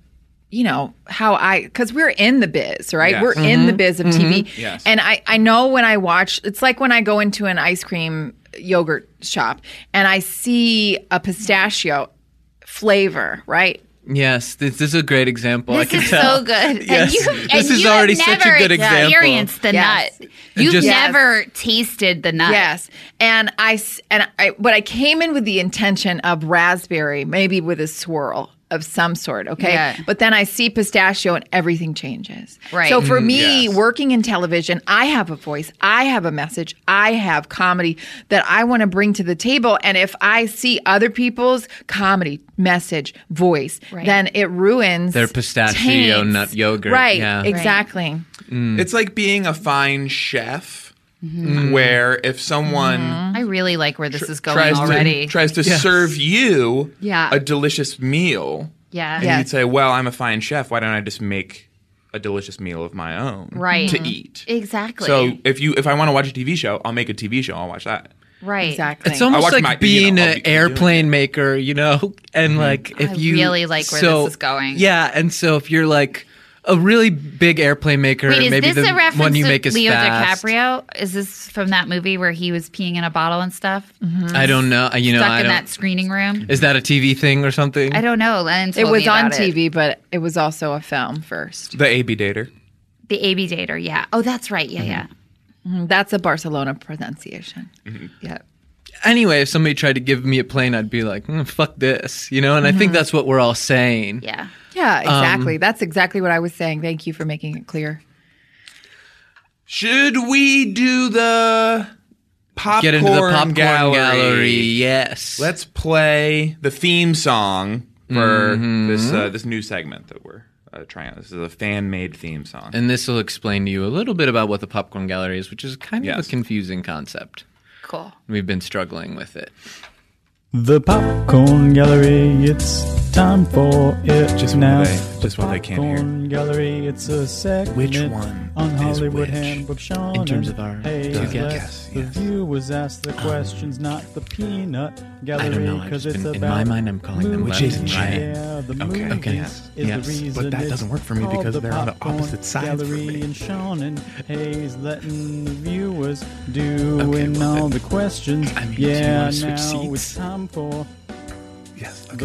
because we're in the biz, right? Yes. We're in the biz of TV. Yes. And I know when I watch, it's like when I go into an ice cream yogurt shop and I see a pistachio flavor, right? Yes, this is a great example. I This can is tell. so good. Yes. And This is you already have such a never good example. experienced the Yes. nut. You've Just- never tasted the nut. Yes. And but I came in with the intention of raspberry, maybe with a swirl of some sort, okay? Yeah. But then I see pistachio and everything changes. Right. So for me, yes. working in television, I have a voice, I have a message, I have comedy that I want to bring to the table. And if I see other people's comedy, message, voice, Right. then it ruins Their pistachio taints. nut yogurt. Right. Yeah. Exactly. It's like being a fine chef, where if someone I really like where this is going tries already. to serve you Yeah. a delicious meal, yeah. and you'd say, "Well, I'm a fine chef. Why don't I just make a delicious meal of my own Right. to eat?" Exactly. So if I want to watch a TV show, I'll make a TV show. I'll watch that. right. Exactly. It's almost watch like being an airplane maker, and like if I you really like where this is going. Yeah, and so if you're like a really big airplane maker, Wait, is maybe this the a reference one you to make is Leo fast. DiCaprio? Is this from that movie where he was peeing in a bottle and stuff? I don't know. Stuck I in don't. that screening room? Is that a TV thing or something? I don't know. Lennon It told was me on about it. TV, but it was also a film first. The AB Dater. The AB Dater, yeah. Oh, that's right. Yeah, yeah. That's a Barcelona pronunciation. Yeah. Anyway, if somebody tried to give me a plane, I'd be like, "Fuck this," And I think that's what we're all saying. Yeah. Yeah, exactly. That's exactly what I was saying. Thank you for making it clear. Should we do the popcorn, Get into the popcorn gallery? gallery. Yes. Let's play the theme song for this new segment that we're trying out. This is a fan-made theme song. And this will explain to you a little bit about what the popcorn gallery is, which is kind of Yes. a confusing concept. Cool. We've been struggling with it. The Popcorn Gallery, it's time for it Just now. while they can't hear. Popcorn Gallery, it's a segment Which one on is Hollywood which? Handbook. Sean In terms and of our Hayes two let guests. the Yes. viewers ask the questions, not the peanut gallery. I don't know. Because In it's my about mind, I'm calling them movies. left and right. Yeah, the Okay. movies Okay. is Yes. the reason But that doesn't it's work for me called because the they're on the Popcorn opposite sides for Gallery, me. and Sean and Hayes letting the viewers doing well, all then- the questions. I mean, do you yeah, wanna switch now seats? it's time for Yes. the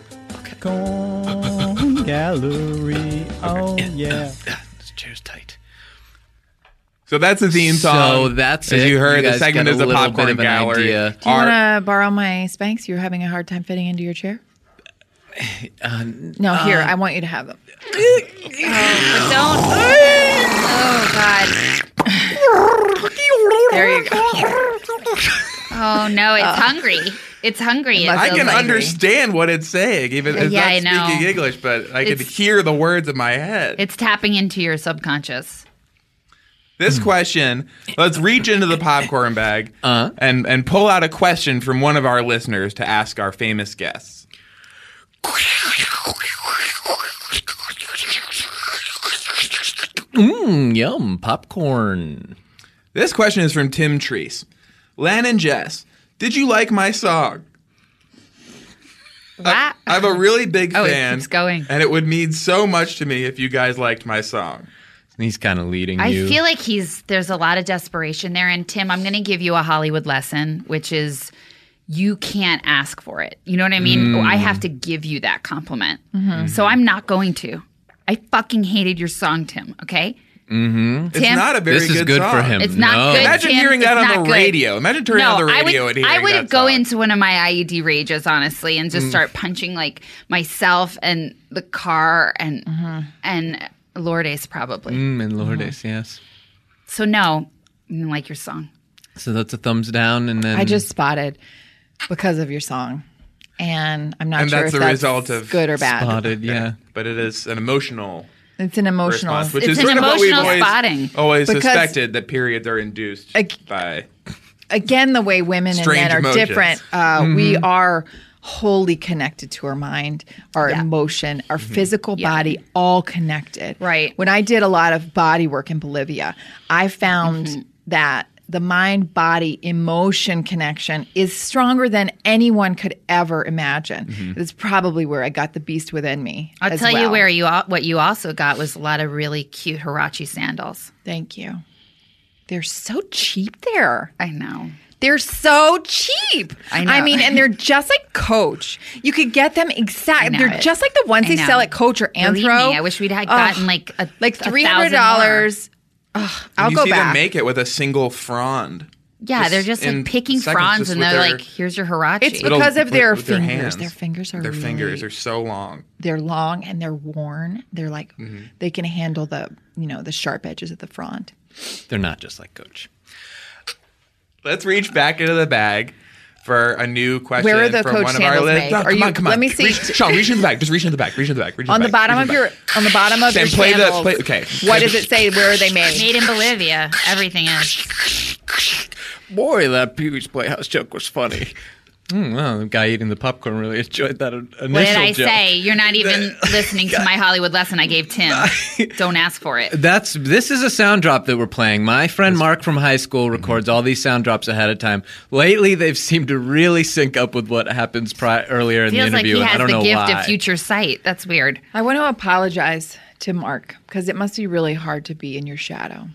Popcorn Gallery. Oh, yeah. This chair's tight. So that's the theme song. So that's As it. you heard, the guys segment got is a the little popcorn bit of an gallery. idea. Do you want to borrow my Spanx? You're having a hard time fitting into your chair? No, here. I want you to have them. But don't. Oh, God. There you go. Oh, no. It's hungry. It's hungry. Unless I feels can angry. understand what it's saying, even it's Yeah, not I know. speaking English, but I could It's- hear the words in my head. It's tapping into your subconscious. This question, let's reach into the popcorn bag and pull out a question from one of our listeners to ask our famous guests. Yum, popcorn. This question is from Tim Treese. Lan and Jess, did you like my song? What? I'm a really big Oh, it fan. keeps going. And it would mean so much to me if you guys liked my song. He's kind of leading I you. feel like there's a lot of desperation there. And Tim, I'm going to give you a Hollywood lesson, which is you can't ask for it. You know what I mean? I have to give you that compliment. So I'm not going to. I fucking hated your song, Tim. Okay. It's Tim, not a very This good is good song. for him. It's not No. good. Imagine Tim. hearing that It's on not the good. radio. Imagine turning on the radio and hearing I would that go song. into one of my IUD rages, honestly, and just start punching like myself and the car and Lourdes probably. And Lourdes, yes. So no, I didn't like your song. So that's a thumbs down, and then I just spotted because of your song, and I'm not And sure that's if the that's result of good or bad. spotted. Yeah. But it is an emotional It's an emotional. response, which It's is an sort of what we've emotional spotting. always Because- suspected, that periods are induced by. Again, the way women and Strange men are emotions. different. We are wholly connected to our mind, our emotion, our physical body, all connected. Right. When I did a lot of body work in Bolivia, I found that the mind body emotion connection is stronger than anyone could ever imagine. It's probably where I got the beast within me. I'll as tell you well. what you also got was a lot of really cute Hirachi sandals. Thank you. They're so cheap there. I know. They're so cheap. I know. I mean, and they're just like Coach. You could get them I exactly. know They're it. just like the ones I they know. sell at Coach or Believe Anthro. me, I wish we'd had gotten like $300. I'll you go see them back. make it with a single frond. Yeah, they're just in like picking seconds, fronds just and with they're their like, here's your Hirachi. It's little- because of their with their fingers. hands. Their fingers are Their really, fingers are so long. they're long and they're worn. They're like they can handle the the sharp edges of the frond. They're not just like Coach. Let's reach back into the bag for a new question. Where are the from Coach one of our sandals listeners. made? No, Are come you- on, come on. let me see. Sean, reach into the back. Just reach into the back. Reach into the back. Reach into On the back. bottom Reach of into your Then play the- sandals. play- okay. What does it say? Where are they made? made in Bolivia. Everything is. Boy, that Pee-wee's Playhouse joke was funny. Well, the guy eating the popcorn really enjoyed that initial What did I joke. say? You're not even listening to my Hollywood lesson I gave Tim. Don't ask for it. This is a sound drop that we're playing. My friend Mark from high school records all these sound drops ahead of time. Lately, they've seemed to really sync up with what happens earlier in Feels the like interview. he and I has don't the know gift why. of future sight. That's weird. I want to apologize to Mark because it must be really hard to be in your shadow.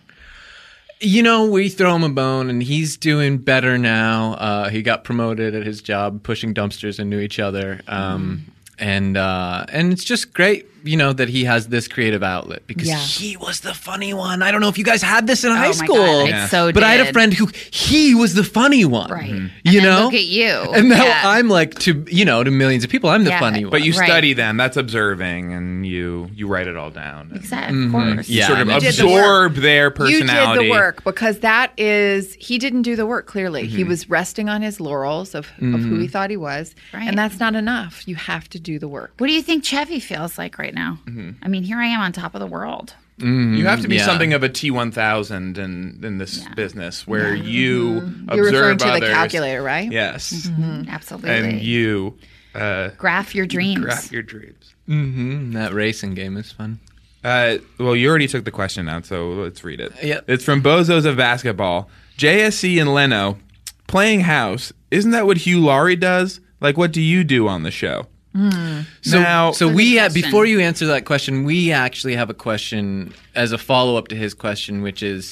We throw him a bone, and he's doing better now. He got promoted at his job, pushing dumpsters into each other. And it's just great, that he has this creative outlet because he was the funny one. I don't know if you guys had this in high my school, God, I so but I had a did. friend who he was the funny one, Right. You And then know, look at you. and now Yeah. I'm like to millions of people, I'm the Yeah. funny one. But you Right. study them. That's observing, and you write it all down. Exactly. Of course. Yeah. Sort of You did the absorb their personality. You did the work because he didn't do the work clearly. He was resting on his laurels of who he thought he was. Right. And that's not enough. You have to do the work. What do you think Chevy feels like right now? I mean, here I am on top of the world. You have to be Yeah. something of a T1000 in this business where you You're referring observe to others. the calculator, right? Yes. Absolutely. And you Graph your dreams. graph your dreams. That racing game is fun. Well, you already took the question out, so let's read it. Yep. It's from Bozos of Basketball. JSC and Leno, playing house, isn't that what Hugh Laurie does? Like, what do you do on the show? So we question. before you answer that question, we actually have a question as a follow-up to his question, which is,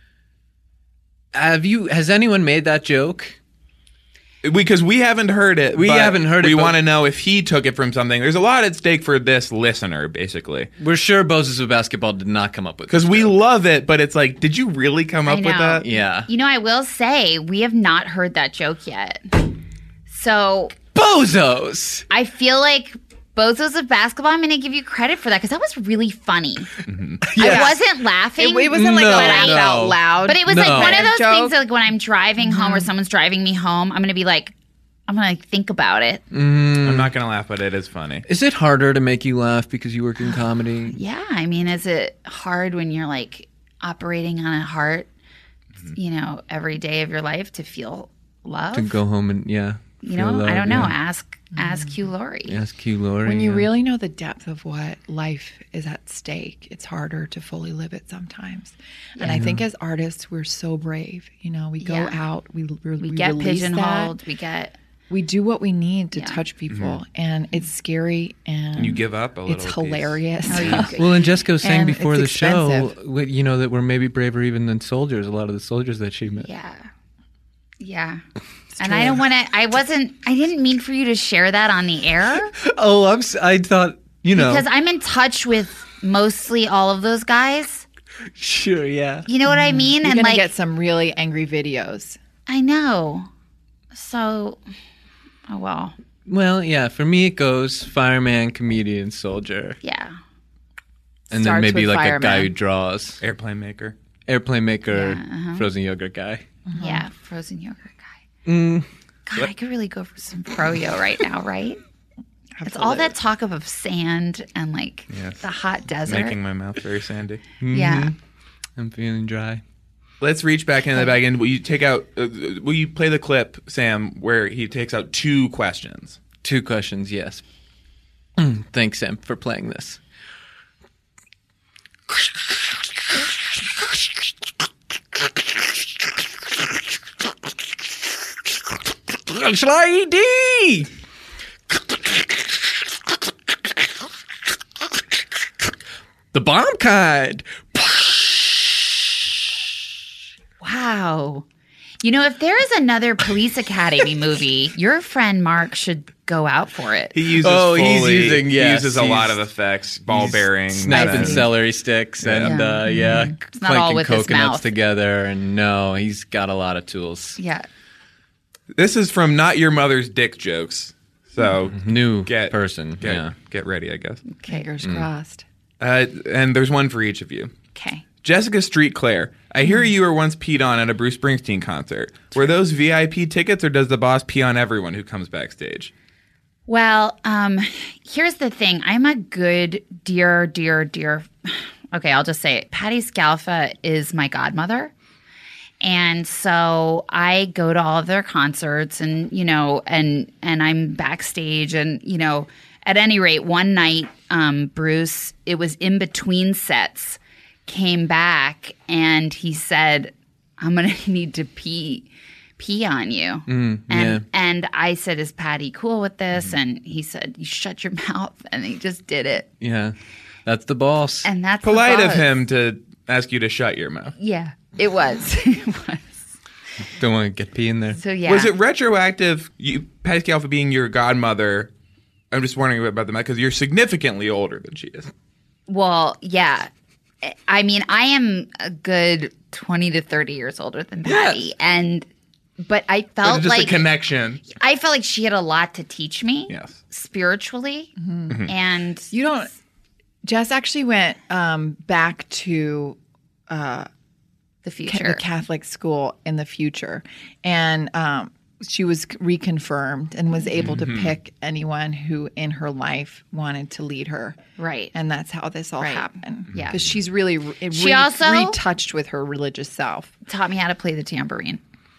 has anyone made that joke? Because we haven't heard it. We but haven't heard it, We but- want to know if he took it from something. There's a lot at stake for this listener, basically. We're sure Bozos of Basketball did not come up with Because this we joke. love it, but it's like, did you really come up I with know. that? Yeah. You know, I will say we have not heard that joke yet. So Bozos! I feel like Bozos of Basketball, I'm going to give you credit for that because that was really funny. I wasn't laughing. It wasn't like No, a laugh no. out loud. But it was No. like one of those Joke. things that, like when I'm driving home or someone's driving me home, I'm going to be like, I'm going to think about it. I'm not going to laugh, but it is funny. Is it harder to make you laugh because you work in comedy? Yeah. I mean, is it hard when you're like operating on a heart, every day of your life to feel love? To go home and, you feel know, love, I don't know. yeah. Ask Hugh Laurie. Ask Hugh Laurie. when you yeah. really know the depth of what life is at stake, it's harder to fully live it sometimes. And I think as artists, we're so brave. We go Yeah. out, we Get release pigeonholed. that. We do what we need to Yeah. touch people, and it's scary and You give up a little It's piece. hilarious. Well, and Jessica was saying And before it's the show, expensive. that we're maybe braver even than soldiers. A lot of the soldiers that she met. Yeah. Yeah. And I don't want to, I didn't mean for you to share that on the air Oh, I thought, because I'm in touch with mostly all of those guys. Sure, yeah. You know what I mean? You're And gonna like, get some really angry videos. I know. So, oh well. Well, yeah, for me it goes fireman, comedian, soldier. Yeah. And then Starts maybe with like a guy fireman. who draws. Airplane maker. Airplane maker, Yeah, frozen yogurt guy. Yeah. Frozen yogurt guy. God, I could really go for some froyo right now, right? It's all that talk of sand and like Yes. the hot desert. Making my mouth very sandy. Yeah. I'm feeling dry. Let's reach back into the bag and will you take out? Will you play the clip, Sam, where he takes out 2 questions? 2 questions, yes. Thanks, Sam, for playing this. Slidey! The bomb kind. Wow. You know, if there is another Police Academy movie, your friend Mark should go out for it. He uses. Oh, he's Foley. using- He yes, uses a lot he's- of effects, ball bearings, Snapping and- celery sticks and It's not all clanking with his coconuts mouth. together. And no, he's got a lot of tools. Yeah. This is from Not Your Mother's Dick Jokes. So New get person. yeah. get ready, I guess. Fingers crossed. And there's one for each of you. Okay. Jessica Street Claire, I hear you were once peed on at a Bruce Springsteen concert. Were those VIP tickets or does the boss pee on everyone who comes backstage? Well, here's the thing. I'm a good dear. Okay, I'll just say it. Patty Scalfa is my godmother. And so I go to all of their concerts and, you know, and I'm backstage and, you know, at any rate, one night, Bruce, it was in between sets, came back and he said, I'm going to need to pee on you. And I said, is Patty cool with this? And he said, you shut your mouth. And he just did it. Yeah. That's the boss. And that's Polite the of buzz. him to ask you to shut your mouth. Yeah, it was. It was. Don't want to get pee in there. So yeah. Was it retroactive, Patty Scalfa being your godmother? I'm just wondering about that because you're significantly older than she is. Well, yeah. I mean, I am a good 20 to 30 years older than Patty. But I felt Just like a connection. I felt like she had a lot to teach me Yes. spiritually. And You don't. Jess actually went back to the future. the Catholic school in the future, and she was reconfirmed and was able to pick anyone who in her life wanted to lead her. Right. And that's how this all Right. happened. Yeah. Because she's really She also- retouched with her religious self. Taught me how to play the tambourine.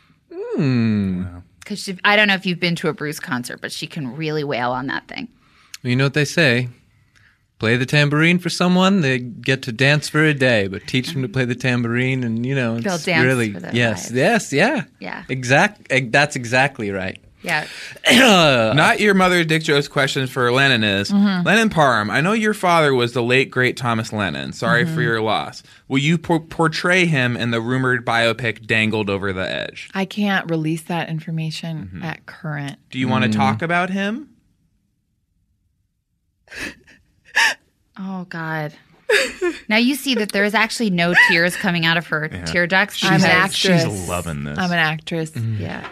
Because I don't know if you've been to a Bruce concert, but she can really wail on that thing. Well, you know what they say? Play the tambourine for someone, they get to dance for a day. But teach them to play the tambourine, and you know, They'll it's dance really for their yes, lives. yeah. Yeah. That's exactly right. Yeah. Not your mother, Dick Joe's question for Lennon is Lennon Parham. I know your father was the late great Thomas Lennon. Sorry for your loss. Will you portray him in the rumored biopic Dangled Over the Edge? I can't release that information at current. Do you want to talk about him? Oh, God. Now you see that there is actually no tears coming out of her tear ducts. I'm an because- actress. She's loving this. I'm an actress. Yeah.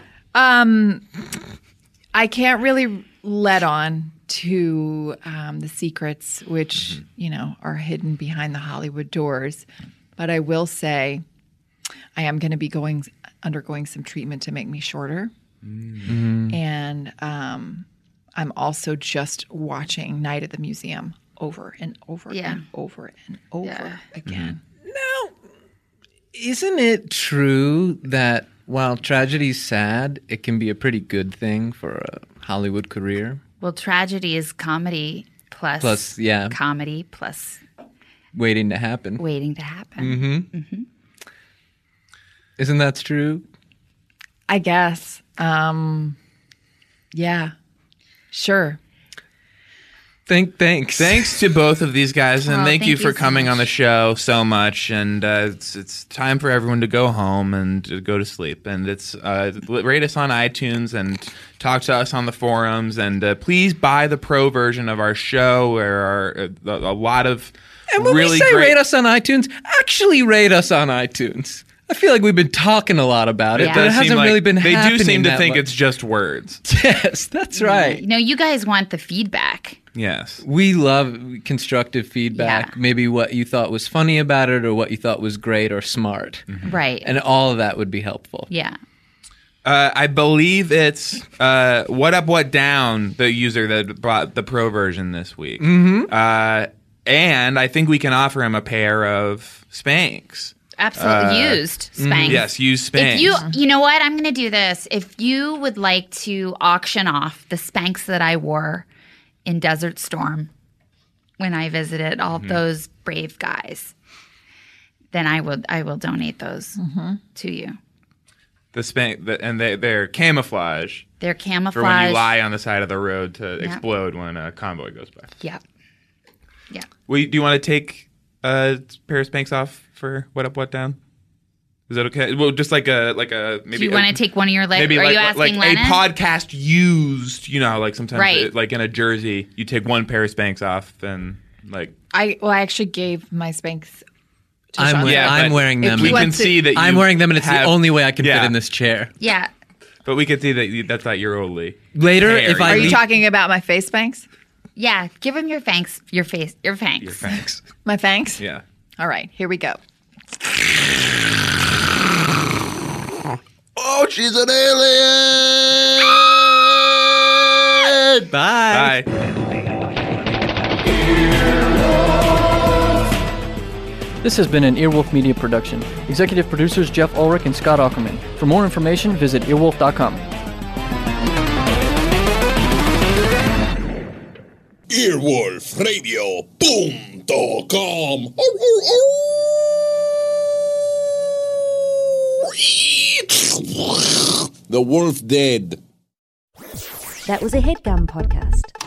I can't really let on to the secrets, which you know are hidden behind the Hollywood doors. But I will say, I am going to be undergoing some treatment to make me shorter, and I'm also just watching Night at the Museum over and over Yeah. and over and over again. Isn't it true that while tragedy's sad, it can be a pretty good thing for a Hollywood career? Well, tragedy is comedy plus yeah, comedy plus waiting to happen. waiting to happen. Isn't that true? I guess. Yeah. Sure. Thanks. Thanks to both of these guys, and thank you for so coming much. on the show so much. And it's time for everyone to go home and to go to sleep. And it's rate us on iTunes and talk to us on the forums. And please buy the pro version of our show. There are a lot of And when really we say great. rate us on iTunes, actually rate us on iTunes. I feel like we've been talking a lot about it, Yeah. but it does seem hasn't like really been They happening do seem to that think much. it's just words. Yes, that's right. No, you guys want the feedback. Yes. We love constructive feedback. Yeah. Maybe what you thought was funny about it or what you thought was great or smart. Right. And all of that would be helpful. Yeah. I believe it's What Up, What Down, the user that bought the pro version this week. Mm-hmm. And I think we can offer him a pair of Spanx. Absolutely. Used Spanx. Yes, use Spanx. If you know what? I'm going to do this. If you would like to auction off the Spanx that I wore in Desert Storm when I visited all those brave guys, then I will donate those to you. The Spanx, and they're camouflage They're camouflage. for when you lie on the side of the road to explode when a convoy goes by. Yep. Yeah. Do you want to take a pair of Spanx off for What Up, What Down? Is that okay? Well, just like a maybe. Do you want to take one of your legs? Maybe Are like, you asking like Lennon? a podcast used, like sometimes Right. like in a jersey, you take one pair of Spanx off, then like I actually gave my Spanx to I'm, Sean. we- Yeah, I'm but wearing if them. you we want can to- see that I'm you wearing them, and it's have- the only way I can Yeah. fit in this chair. Yeah. But we can see that that's not your only. Later, Hair. if I Are you leave- talking about my face Spanx? Yeah. Give him your fangs. Your fangs. Your Spanx. My fangs? Yeah. All right, here we go. Oh, she's an alien! Bye. Bye. This has been an Earwolf Media production. Executive producers Jeff Ulrich and Scott Ackerman. For more information, visit earwolf.com. Earwolfradio.com. The wolf dead. That was a HeadGum podcast.